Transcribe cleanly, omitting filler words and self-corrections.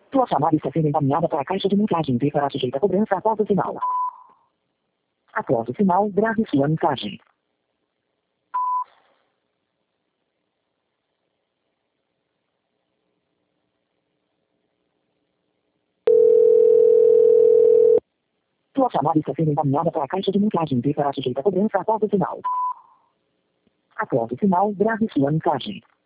Sua chamada está sendo encaminhada para a caixa de mensagem e será sujeita a cobrança após o sinal. Após o sinal, grave sua mensagem. Sua chamada está sendo encaminhada para a caixa de mensagem e será sujeita a cobrança após o sinal. Após o sinal, grave sua mensagem.